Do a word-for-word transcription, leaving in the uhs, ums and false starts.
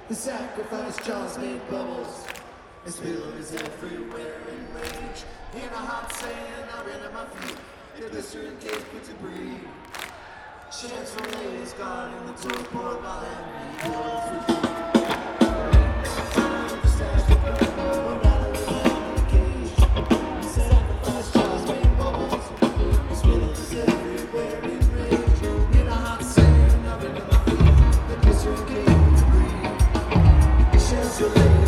The sacrifice jars made bubbles. The spill is everywhere in rage. In a hot sand, I ran at my feet. The blistering cake with debris. Chevrolet is guarding the torpor while Henry goes with me. Time to stash the gun, we're not allowed in the cage. The sacrifice jars made bubbles. The spill is everywhere in rage. In a hot sand, I ran at my feet. The blistering cake with debris. Chevrolet